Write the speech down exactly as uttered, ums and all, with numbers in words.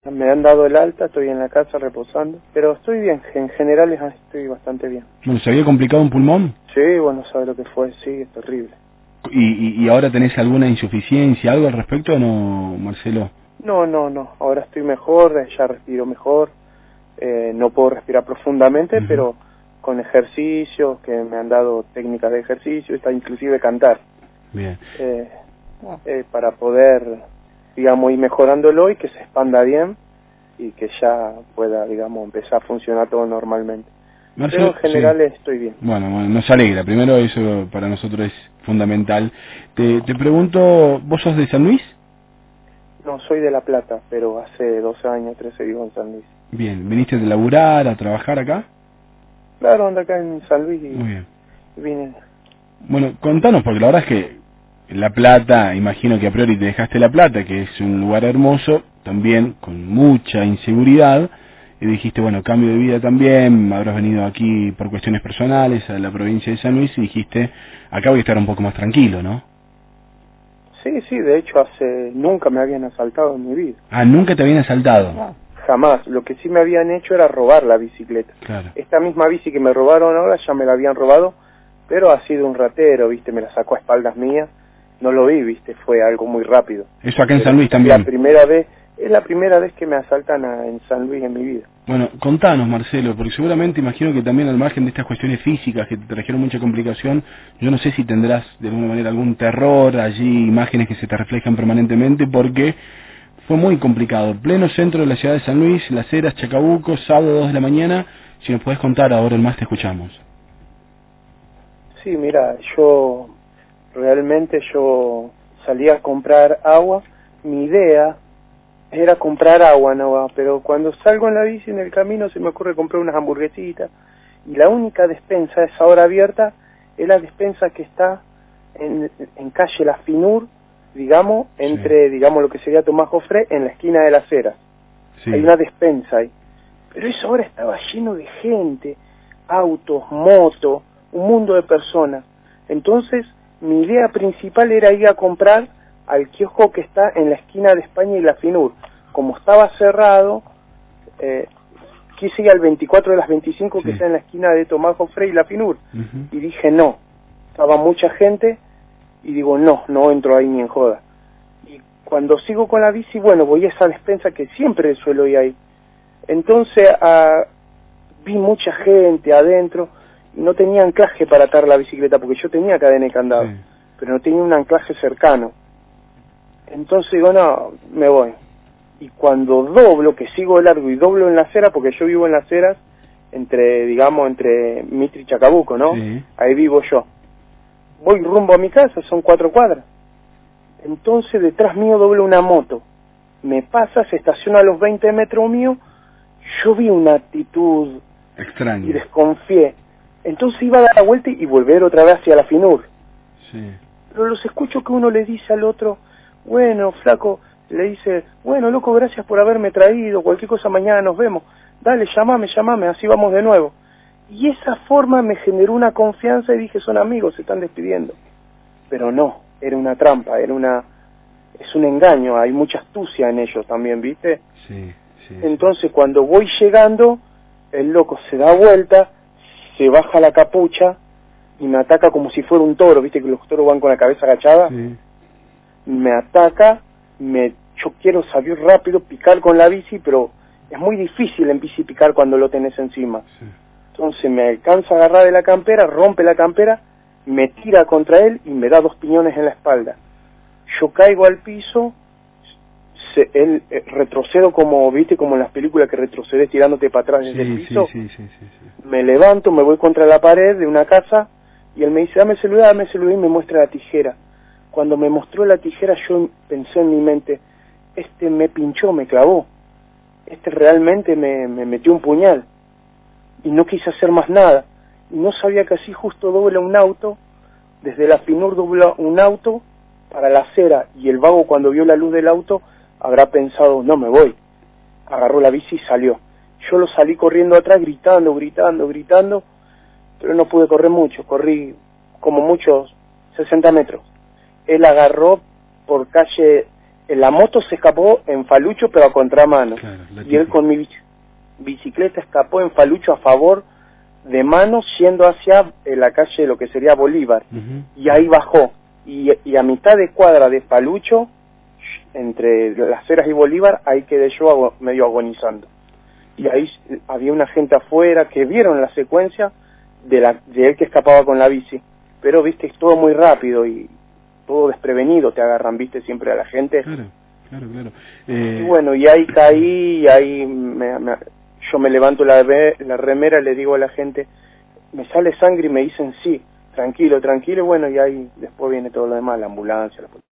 Me han dado el alta, estoy en la casa reposando, pero estoy bien, en general estoy bastante bien. Bueno, ¿se había complicado un pulmón? Sí, bueno, sabe lo que fue, sí, es terrible. ¿Y, y, y ahora tenés alguna insuficiencia, algo al respecto o no, Marcelo? No, no, no, ahora estoy mejor, ya respiro mejor, eh, no puedo respirar profundamente, uh-huh. pero con ejercicios, que me han dado técnicas de ejercicio, está inclusive cantar. Bien. Eh, eh, para poder, digamos, ir mejorándolo y que se expanda bien y que ya pueda, digamos, empezar a funcionar todo normalmente. Marcelo, pero en general sí. estoy bien. Bueno, bueno, nos alegra. Primero eso para nosotros es fundamental. Te, te pregunto, ¿vos sos de San Luis? No, soy de La Plata, pero hace doce años, trece vivo en San Luis. Bien, ¿viniste de laburar, a trabajar acá? Claro, ando acá en San Luis y, Muy bien. y vine. Bueno, contanos, porque la verdad es que La Plata, imagino que a priori te dejaste La Plata, que es un lugar hermoso, también con mucha inseguridad, y dijiste, bueno, cambio de vida también, habrás venido aquí por cuestiones personales a la provincia de San Luis y dijiste, acá voy a estar un poco más tranquilo, ¿no? Sí, sí, de hecho hace nunca me habían asaltado en mi vida. Ah, ¿nunca te habían asaltado? No, jamás. Lo que sí me habían hecho era robar la bicicleta. Claro. Esta misma bici que me robaron ahora ya me la habían robado, pero ha sido un ratero, ¿viste? Me la sacó a espaldas mías. No lo vi, ¿viste? Fue algo muy rápido. Eso acá en pero San Luis también. La primera vez, es la primera vez que me asaltan a, en San Luis en mi vida. Bueno, contanos, Marcelo, porque seguramente imagino que también al margen de estas cuestiones físicas que te trajeron mucha complicación, yo no sé si tendrás de alguna manera algún terror, allí imágenes que se te reflejan permanentemente, porque fue muy complicado. Pleno centro de la ciudad de San Luis, Las Heras, Chacabuco, sábado dos de la mañana. Si nos podés contar ahora en más te escuchamos. Sí, mira, yo realmente yo salí a comprar agua. Mi idea era comprar agua, ¿no? Pero cuando salgo en la bici en el camino se me ocurre comprar unas hamburguesitas y la única despensa a esa hora abierta es la despensa que está en, en calle La Finur, digamos, entre, sí. digamos, lo que sería Tomás Jofré, en la esquina de Las Heras. Sí. Hay una despensa ahí. Pero esa hora estaba lleno de gente, autos, motos, un mundo de personas. Entonces, mi idea principal era ir a comprar al kiosco que está en la esquina de España y La Finur. Como estaba cerrado, eh, quise ir al veinticuatro de las veinticinco sí. que está en la esquina de Tomás Jofré y La Finur. Uh-huh. Y dije no, estaba mucha gente y digo no, no entro ahí ni en joda. Y cuando sigo con la bici, bueno, voy a esa despensa que siempre suelo ir ahí. Entonces uh, vi mucha gente adentro y no tenía anclaje para atar la bicicleta porque yo tenía cadena y candado, sí. pero no tenía un anclaje cercano. Entonces digo, no, me voy. Y cuando doblo, que sigo de largo y doblo en Las Heras, porque yo vivo en Las Heras, entre, digamos, entre Mitre y Chacabuco, ¿no? Sí. Ahí vivo yo. Voy rumbo a mi casa, son cuatro cuadras. Entonces detrás mío dobla una moto. Me pasa, se estaciona a los veinte metros mío. Yo vi una actitud extraña y desconfié. Entonces iba a dar la vuelta y volver otra vez hacia La Finur. Sí. Pero los escucho que uno le dice al otro, bueno, flaco, le dice, bueno, loco, gracias por haberme traído, cualquier cosa mañana nos vemos, dale, llamame, llamame, así vamos de nuevo. Y esa forma me generó una confianza y dije, son amigos, se están despidiendo. Pero no, era una trampa, era una, es un engaño, hay mucha astucia en ellos también, ¿viste? Sí, sí. Entonces sí. Cuando voy llegando, el loco se da vuelta, se baja la capucha y me ataca como si fuera un toro, ¿viste? Que los toros van con la cabeza agachada. Sí. Me ataca, me yo quiero salir rápido, picar con la bici, pero es muy difícil en bici picar cuando lo tenés encima. Sí. Entonces me alcanza a agarrar de la campera, rompe la campera, me tira contra él y me da dos piñones en la espalda. Yo caigo al piso, se, él eh, retrocedo como, viste, como en las películas que retrocedes tirándote para atrás desde sí, el piso. Sí, sí, sí, sí, sí. Me levanto, me voy contra la pared de una casa y él me dice, dame el celular, dame el celular y me muestra la tijera. Cuando me mostró la tijera yo pensé en mi mente, este me pinchó, me clavó, este realmente me, me metió un puñal y no quise hacer más nada y no sabía que así justo dobla un auto, desde La Finur dobla un auto para la acera y el vago cuando vio la luz del auto habrá pensado, no me voy, agarró la bici y salió. Yo lo salí corriendo atrás gritando, gritando, gritando, pero no pude correr mucho, corrí como muchos sesenta metros. Él agarró por calle la moto se escapó en Falucho, pero a contramano. Claro, y él con mi bici, bicicleta escapó en Falucho a favor de mano, yendo hacia eh, la calle, lo que sería Bolívar. Uh-huh. Y ahí bajó. Y, y a mitad de cuadra de Falucho, entre Las Heras y Bolívar, ahí quedé yo ago, medio agonizando. Y ahí había una gente afuera que vieron la secuencia de, la, de él que escapaba con la bici. Pero, viste, es todo muy rápido y todo desprevenido te agarran, viste, siempre a la gente. Claro, claro, claro. Eh... Y bueno, y ahí caí, y ahí me, me, yo me levanto la, la remera, le digo a la gente, me sale sangre, y me dicen sí, tranquilo, tranquilo, y bueno, y ahí después viene todo lo demás, la ambulancia, la policía.